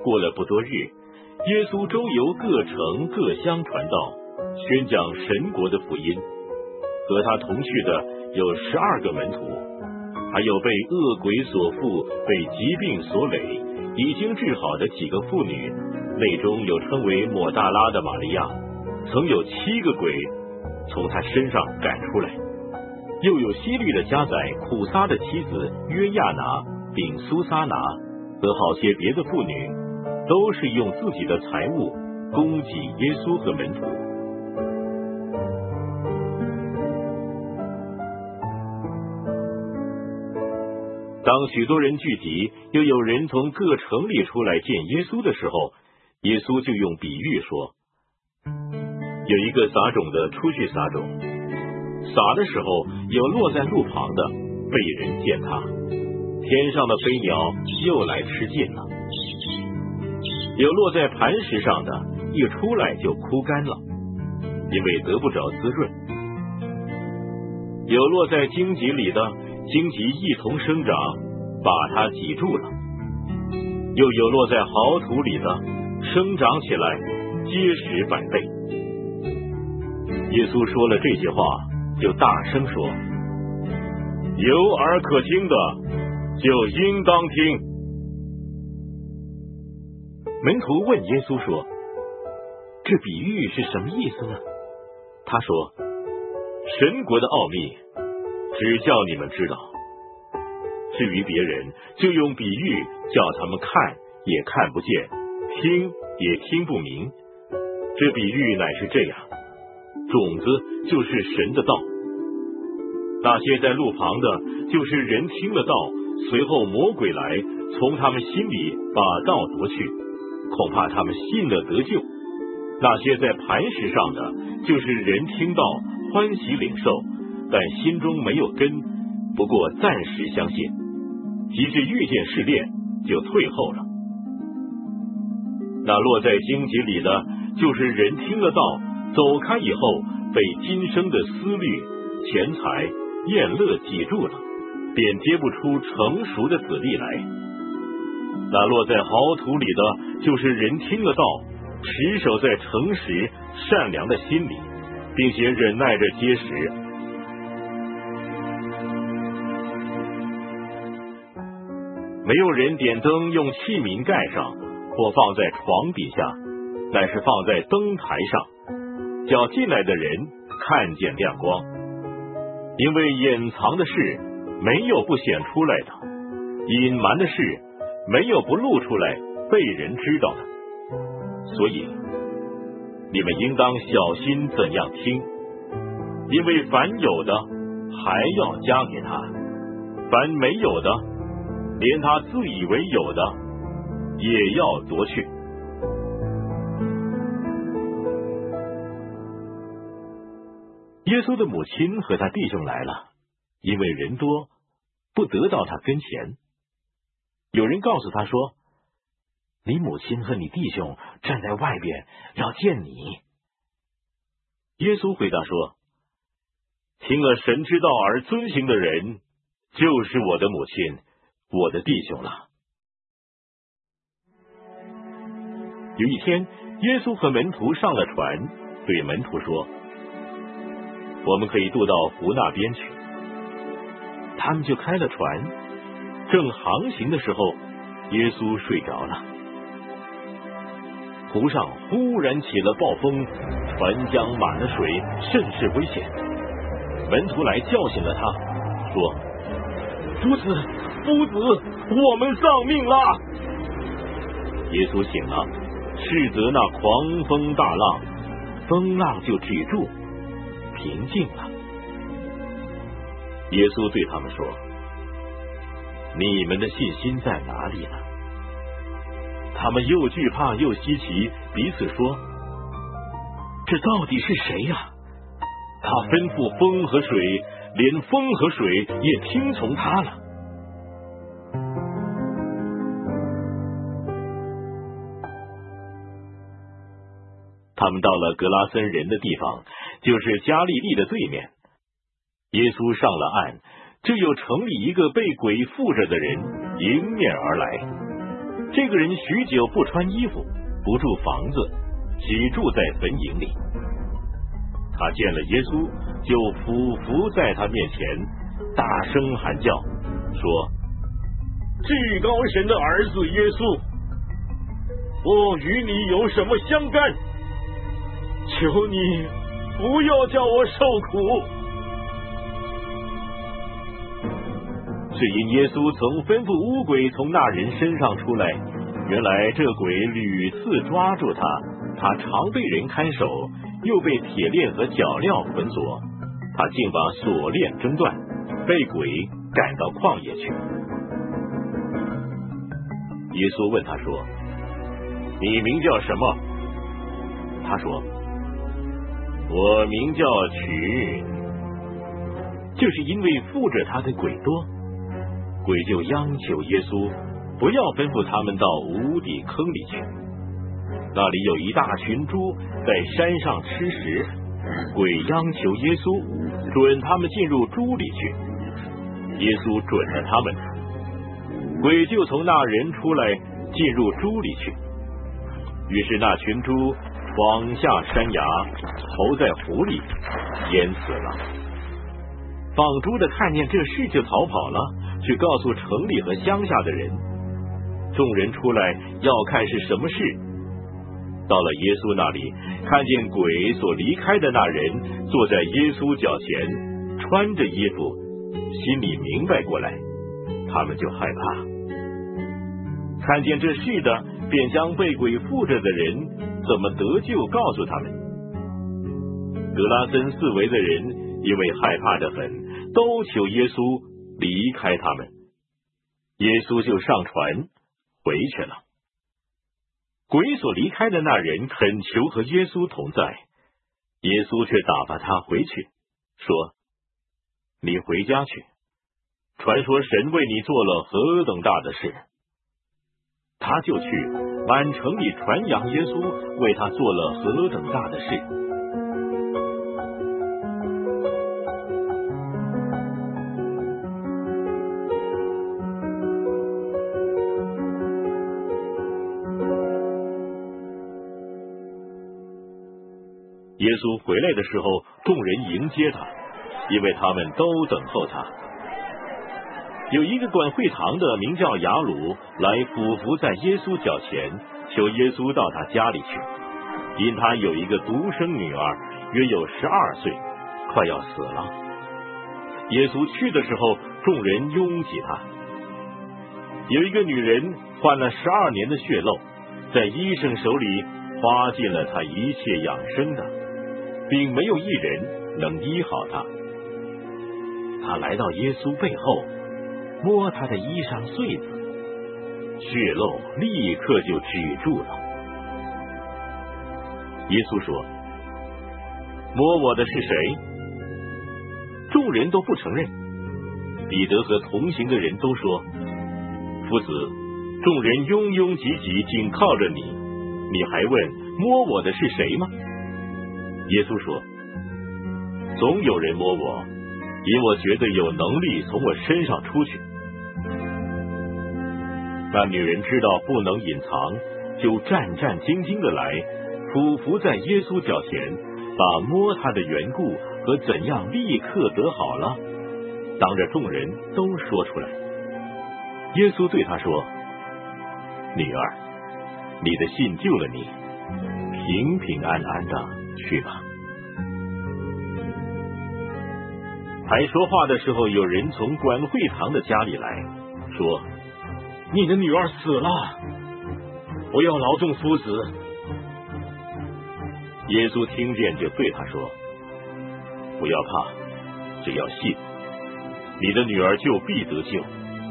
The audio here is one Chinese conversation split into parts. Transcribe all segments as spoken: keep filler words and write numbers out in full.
过了不多日，耶稣周游各城各乡传道，宣讲神国的福音。和他同去的有十二个门徒，还有被恶鬼所附、被疾病所累、已经治好的几个妇女，内中有称为抹大拉的玛利亚，曾有七个鬼从他身上赶出来。又有希律的家宰苦撒的妻子约亚拿、并苏撒拿和好些别的妇女，都是用自己的财物供给耶稣和门徒。当许多人聚集，又有人从各城里出来见耶稣的时候，耶稣就用比喻说，有一个撒种的出去撒种，撒的时候有落在路旁的，被人践踏，天上的飞鸟又来吃尽了；有落在磐石上的，一出来就枯干了，因为得不着滋润；有落在荆棘里的，荆棘一同生长，把它挤住了；又有落在好土里的，生长起来，结实百倍。耶稣说了这些话，就大声说，有耳可听的，就应当听。门徒问耶稣说，这比喻是什么意思呢？他说，神国的奥秘只叫你们知道，至于别人，就用比喻叫他们看也看不见，听也听不明。这比喻乃是这样，种子就是神的道，那些在路旁的，就是人听了道，随后魔鬼来，从他们心里把道夺去，恐怕他们信了得救。那些在磐石上的，就是人听道，欢喜领受，但心中没有根，不过暂时相信，即使遇见试炼，就退后了。那落在荆棘里的，就是人听了道，走开以后，被今生的思虑、钱财、宴乐挤住了，便结不出成熟的子粒来。那落在好土里的，就是人听了道，持守在诚实善良的心里，并且忍耐着结实。没有人点灯用器皿盖上，或放在床底下，乃是放在灯台上，叫进来的人看见亮光。因为隐藏的事没有不显出来的，隐瞒的事没有不露出来被人知道的。所以你们应当小心怎样听，因为凡有的还要加给他，凡没有的，连他自以为有的也要夺去。耶稣的母亲和他弟兄来了，因为人多，不得到他跟前。有人告诉他说，你母亲和你弟兄站在外边，要见你。耶稣回答说，听了神之道而遵行的人，就是我的母亲，我的弟兄了。有一天，耶稣和门徒上了船，对门徒说，我们可以渡到湖那边去。他们就开了船，正航行的时候，耶稣睡着了。湖上忽然起了暴风，船浆满了水，甚是危险。门徒来叫醒了他，说，夫子，夫子，我们丧命了。耶稣醒了，斥责那狂风大浪，风浪就止住，平静了。耶稣对他们说，你们的信心在哪里呢？他们又惧怕又稀奇，彼此说，这到底是谁呀？他吩咐风和水，连风和水也听从他了。他们到了格拉森人的地方，就是加利利的对面。耶稣上了岸，就有城里一个被鬼附着的人迎面而来， 这个人许久不穿衣服，不住房子，只住在坟茔里。他见了耶稣，就俯伏在他面前，大声喊叫，说：至高神的儿子耶稣，我与你有什么相干？求你不要叫我受苦。只因耶稣曾吩咐污鬼从那人身上出来，原来这鬼屡次抓住他，他常被人看守，又被铁链和脚镣捆锁，他竟把锁链挣断，被鬼赶到旷野去。耶稣问他说：你名叫什么？他说：我名叫群。就是因为附着他的鬼多，鬼就央求耶稣不要吩咐他们到无底坑里去。那里有一大群猪在山上吃食，鬼央求耶稣准他们进入猪里去。耶稣准了他们，鬼就从那人出来进入猪里去。于是那群猪闯下山崖，投在湖里，淹死了。放猪的看见这事就逃跑了，去告诉城里和乡下的人。众人出来要看是什么事，到了耶稣那里，看见鬼所离开的那人坐在耶稣脚前，穿着衣服，心里明白过来，他们就害怕。看见这事的，便将被鬼附着的人怎么得救告诉他们。格拉森四围的人因为害怕的很，都求耶稣离开他们。耶稣就上船回去了。鬼所离开的那人恳求和耶稣同在，耶稣却打发他回去，说：你回家去，传说神为你做了何等大的事。他就去满城里传扬耶稣为他做了何等大的事。耶稣回来的时候，众人迎接他，因为他们都等候他。有一个管会堂的名叫雅鲁，来俯伏在耶稣脚前，求耶稣到他家里去，因他有一个独生女儿，约有十二岁，快要死了。耶稣去的时候，众人拥挤他。有一个女人患了十二年的血漏，在医生手里花尽了他一切养生的，并没有一人能医好他。他来到耶稣背后，摸他的衣裳穗子，血漏立刻就止住了。耶稣说：摸我的是谁？众人都不承认。彼得和同行的人都说：夫子，众人拥拥挤挤紧靠着你，你还问摸我的是谁吗？耶稣说：总有人摸我，因我觉得有能力从我身上出去。那女人知道不能隐藏，就战战兢兢的来，俯伏在耶稣脚前，把摸他的缘故和怎样立刻得好了，当着众人都说出来。耶稣对他说：女儿，你的信救了你，平平安安的去吧。还说话的时候，有人从管会堂的家里来，说：你的女儿死了，不要劳动夫子。耶稣听见，就对他说：不要怕，只要信，你的女儿就必得救。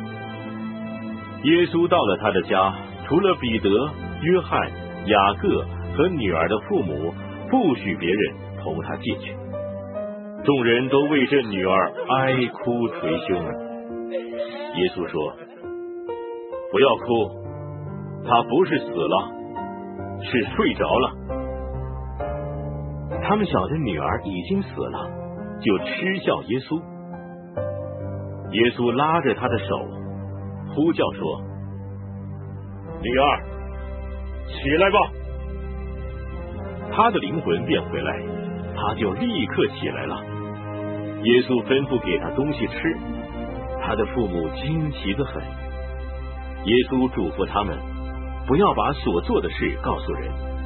耶稣到了他的家，除了彼得、约翰、雅各和女儿的父母，不许别人同他进去。众人都为这女儿哀哭捶胸。耶稣说：不要哭，她不是死了，是睡着了。他们晓得女儿已经死了，就嗤笑耶稣。耶稣拉着他的手，呼叫说： 女儿，起来吧。他的灵魂便回来，他就立刻起来了。耶稣吩咐给他东西吃，他的父母惊奇得很。耶稣嘱咐他们不要把所做的事告诉人，